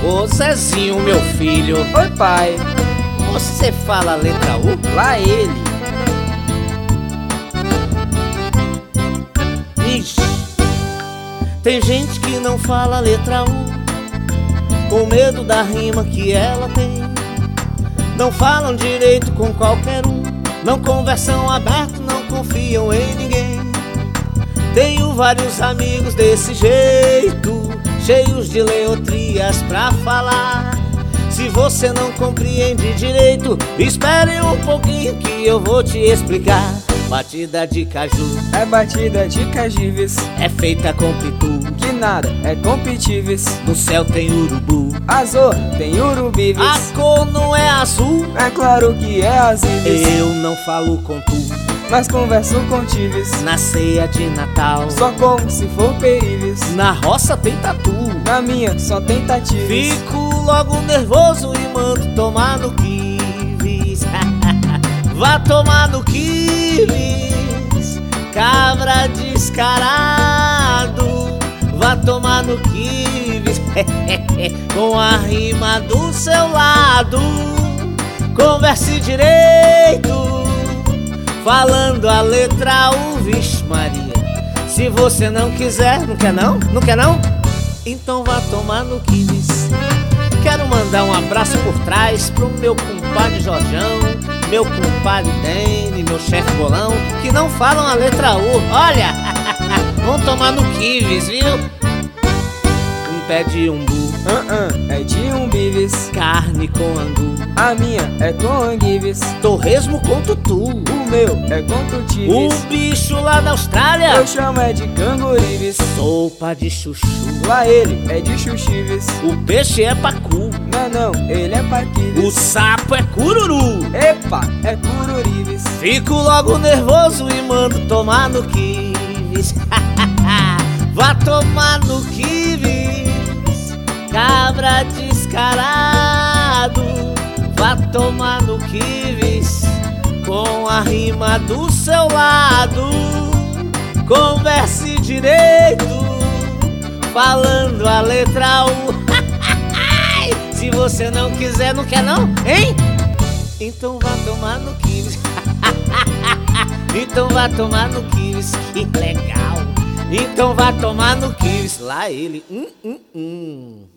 Ô Zezinho, meu filho. Oi, pai. Você fala a letra U? Lá ele. Ixi. Tem gente que não fala a letra U, com medo da rima que ela tem. Não falam direito com qualquer um, não conversam aberto, não confiam em ninguém. Tenho vários amigos desse jeito, cheios de leotrias pra falar. Se você não compreende direito, espere um pouquinho que eu vou te explicar. Batida de caju É batida de cajives, é feita com pitu, que nada é competíveis. no céu tem urubu. Azul tem urubives, A cor não é azul, é claro que é azives. eu não falo com tu. Mas converso com tives, Na ceia de Natal, só como se for perives. na roça tem tatu. Na minha só tentativas. Fico logo nervoso e mando tomar no quivis. Vá tomar no quivis, cabra descarado. Vá tomar no quivis, com a rima do seu lado. Converse direito, falando a letra U. Vixe Maria, se você não quiser, não quer não? Não quer não? Então vá tomar no quivis. Quero mandar um abraço por trás pro meu compadre Jorjão, meu compadre Dene, meu chefe Bolão, que não falam a letra U. Olha, vão tomar no quivis, viu? Um pé de umbu, É de umbives, carne com angu, a minha é com anguives. torresmo com tutu. O meu é com O tutives, bicho lá da Austrália, eu chamo é de cangurives. sopa de chuchu. Lá ele é de xuxives, O peixe é pacu, não, ele é o paquives. sapo é cururu. Epa, é cururives. Fico logo nervoso e mando tomar no quivis. Vá tomar no quivis, cabra descarado. Vá tomar no quivis, com a rima do seu lado. Converse direito, falando a letra U. Se você não quiser, não quer não, hein? Então vá tomar no quivis. Então vá tomar no quivis, que legal. Então vá tomar no quivis. Lá ele,